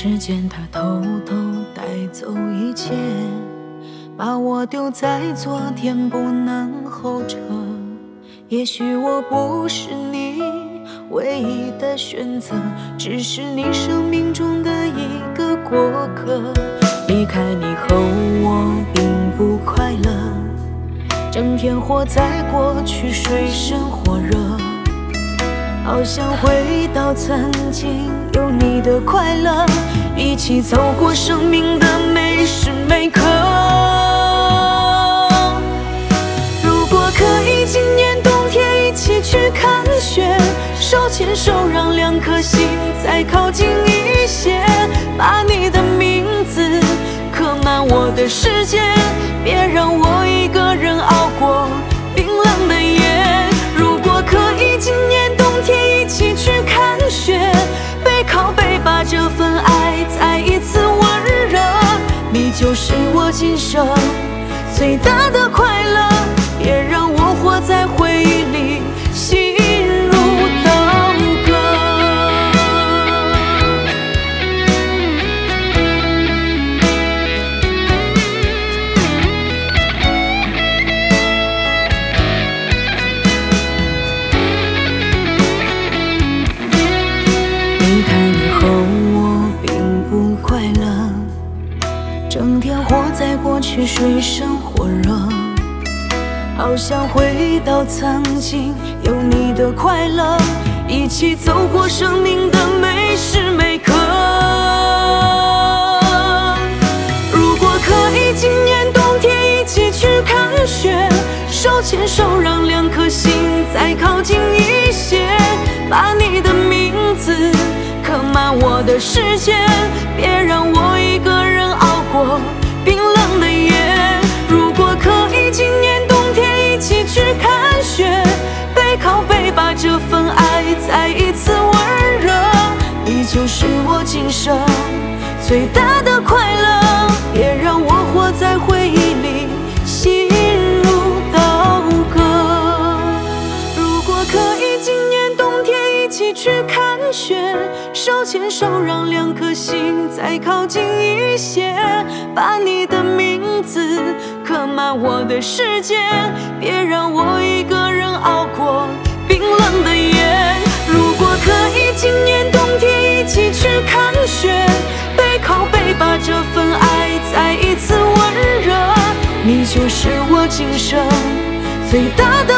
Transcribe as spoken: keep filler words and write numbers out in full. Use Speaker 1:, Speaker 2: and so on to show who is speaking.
Speaker 1: 时间它偷偷带走一切，把我丢在昨天，不能后撤。也许我不是你唯一的选择，只是你生命中的一个过客。离开你后我并不快乐，整天活在过去，水深火热，好想回到曾经有你的快乐，一起走过生命的每时每刻。如果可以今年冬天一起去看雪，手牵手让两颗心再靠近一些，把你的名字刻满我的世界，别让我一个人熬过冰冷的夜。如果可以今年冬天一起去看雪，背靠背把这份爱再一次温热，你就是我今生最大的快乐，别让我活在回忆里心如刀割。离开你后我并不快乐，整天活在过去，水深火热，好想回到曾经有你的快乐，一起走过生命的每时每刻。如果可以今年冬天一起去看雪，手牵手让两颗心再靠近一些，把你的名字刻满我的世界，别让我一个人熬过冰冷的夜。如果可以今年冬天一起去看雪，背靠背把这份爱再一次温热，你就是我今生最大的快乐，别让我活在回忆里心如刀割。如果可以今年冬天一起去看雪，手牵手让两颗心再靠近一些，把你的名字刻满我的世界，别让我一个人熬过冰冷的夜。如果可以今年冬天一起去看雪，背靠背把这份爱再一次温热，你就是我今生最大的